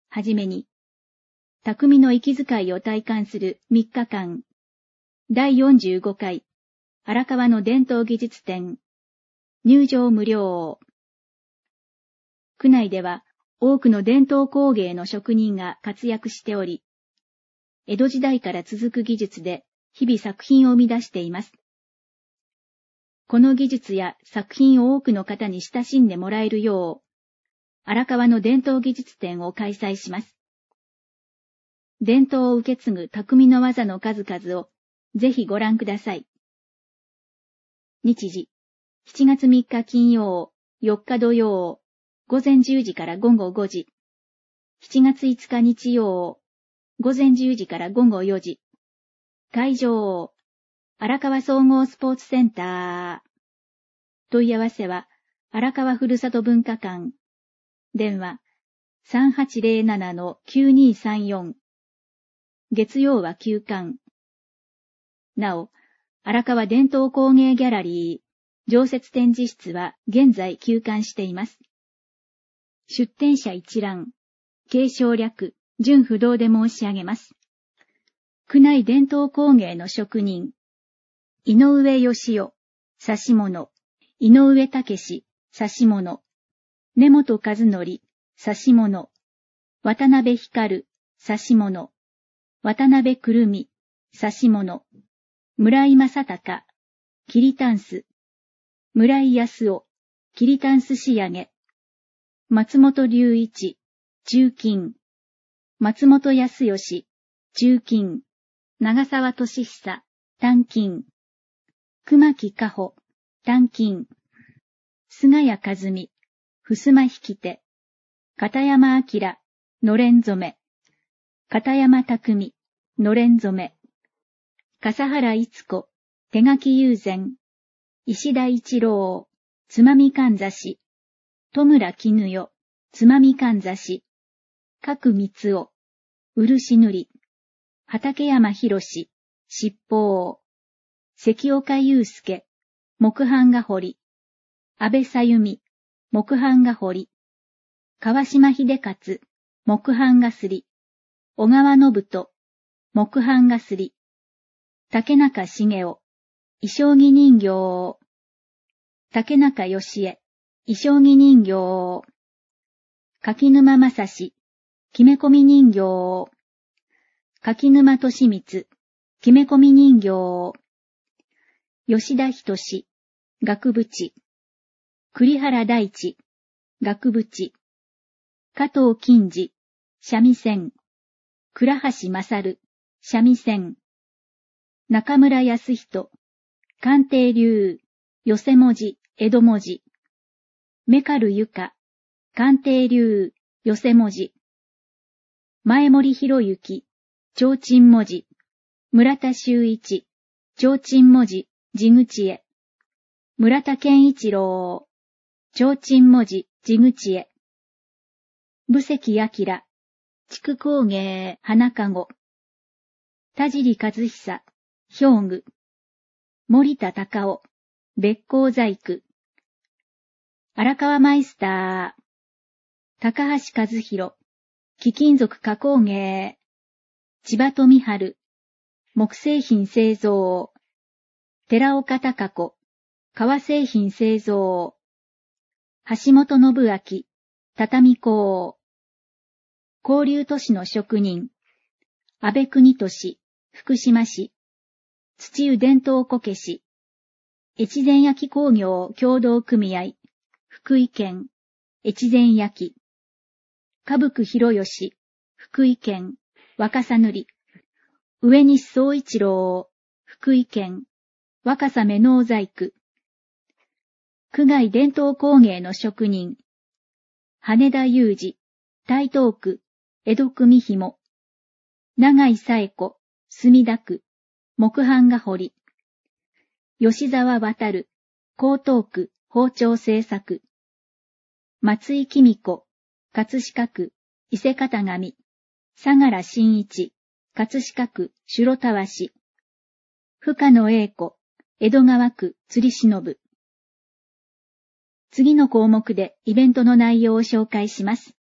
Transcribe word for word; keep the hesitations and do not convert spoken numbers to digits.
はじめに、匠の息遣いを体感するみっかかん、だいよんじゅうごかい、荒川の伝統技術展、入場無料。区内では多くの伝統工芸の職人が活躍しており、江戸時代から続く技術で日々作品を生み出しています。この技術や作品を多くの方に親しんでもらえるよう、荒川の伝統技術展を開催します。伝統を受け継ぐ匠の技の数々をぜひご覧ください。日時、しちがつみっか金曜、よっか土曜、午前じゅうじから午後ごじ。しちがついつか日曜、午前じゅうじから午後よじ。会場、荒川総合スポーツセンター。問い合わせは、荒川ふるさと文化館。電話、さんはちゼロななのきゅうにさんよん。月曜は休館。なお、荒川伝統工芸ギャラリー、常設展示室は現在休館しています。出展者一覧、継承略、順不動で申し上げます。区内伝統工芸の職人、井上義雄、指物、井上武史、指物、根本和則、指物、渡辺光、指物、渡辺くるみ、指物、村井正隆、桐たんす、村井康夫、桐たんす仕上げ、松本隆一、鋳金、松本康義、鋳金、長沢俊久、鍛金、熊木加穂、鍛金、菅谷和美、襖引き手、片山明、のれん染め、片山匠、のれん染め、笠原逸子、手書き友禅、石田一郎、つまみかんざし、戸村絹代、つまみかんざし、角光夫、漆塗り、畠山博士、七宝、関岡祐介、木版画彫り、安倍さゆみ、木版画彫り、川島秀勝、木版画すり、小川信人、木版画すり、竹中茂雄、衣装着人形、竹中義恵、衣装着人形、柿沼正史、きめ込み人形、柿沼利光、きめ込み人形、吉田仁志、額縁、栗原大地、額縁、加藤金次、三味線、倉橋勝、三味線、中村康人、鑑定流、寄せ文字、江戸文字、メカルゆか、鑑定流、寄せ文字、前森博之、提灯文字、村田修一、提灯文字、地口へ、村田健一郎、提灯文字、地口へ、武関明、筑工芸、花かご、田尻和久、兵具、森田隆夫、別光細工、荒川マイスター、高橋和弘、貴金属加工芸、千葉富春、木製品製造、寺岡貴子、革製品製造、橋本信明、畳工、交流都市の職人、安倍国俊、福島市、土湯伝統こけし、越前焼工業協同組合、福井県、越前焼、歌福博義、福井県、若狭塗り、上西総一郎、福井県、若狭目能細工、区外伝統工芸の職人、羽田裕二、台東区、江戸組紐、長井紗子、墨田区、木版画彫り、吉沢渡、江東区、包丁製作、松井紀美子、葛飾区、伊勢型紙、相良真一、葛飾区、白田橋、深野栄子、江戸川区、釣り忍。次の項目でイベントの内容を紹介します。